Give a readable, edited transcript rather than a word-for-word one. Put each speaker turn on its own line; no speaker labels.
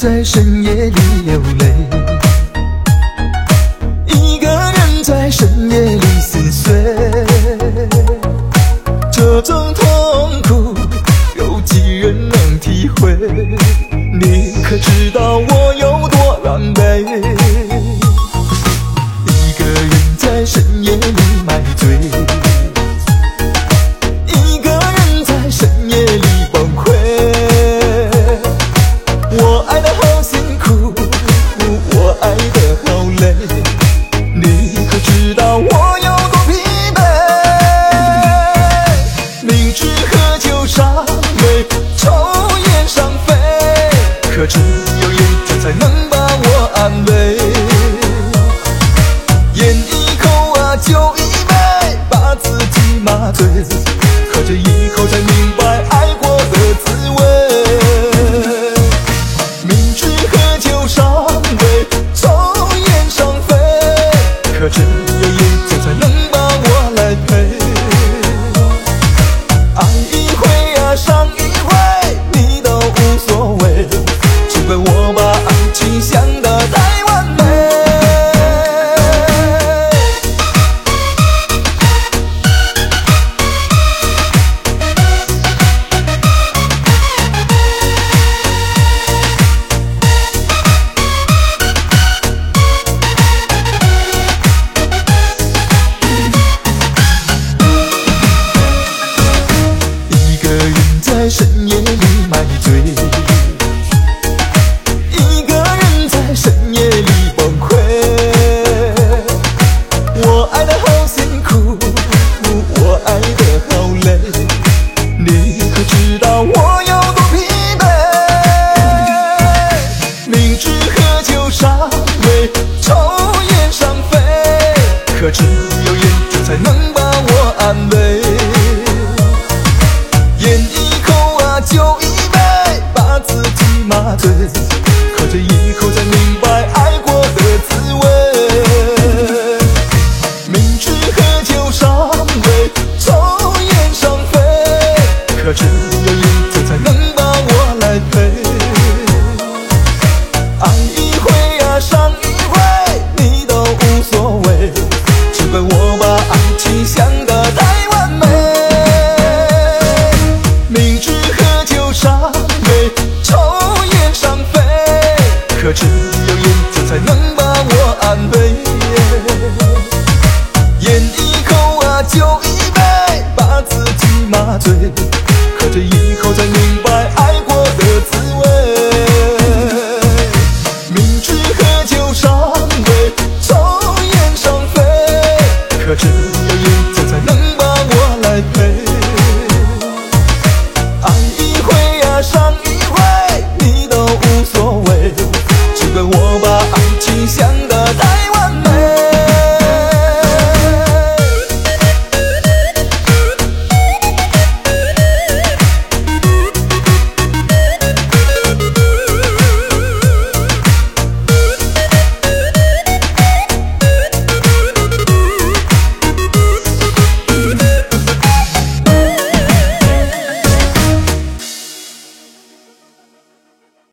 在深夜里流泪，一个人在深夜里撕碎。这种痛苦有几人能体会？你可知道我有多狼狈？一个人在深夜里买醉，一个人在深夜里崩溃。我爱得好辛苦，我爱得好累，你可知道我有多疲惫？明知喝酒伤胃，抽烟伤肺，可只有烟酒才能把我安慰。烟一口啊，酒一杯，把自己麻醉，喝醉以后才明白爱过的滋味。明知喝酒伤胃，抽烟伤肺，可只有烟酒才能把我来陪。爱一回啊，伤一回，你都无所谓，只怪我把爱情想得太完美。在深夜里买醉，一个人在深夜里崩溃。我爱得好辛苦，我爱得好累，你可知道我有多疲惫？明知喝酒伤胃，抽烟伤肺，可只有烟酒才能把我安慰。酒一杯，把自己麻醉，喝醉以后才明白爱过的滋味。明知喝酒伤胃，抽烟伤肺，可只有烟酒才能把我来陪。爱一回啊，伤一回，你都无所谓，只怪我把爱情想得太完美。明知伤胃，抽烟伤肺，可只有烟酒才能把我安慰。烟一口啊，酒一杯，把自己麻醉。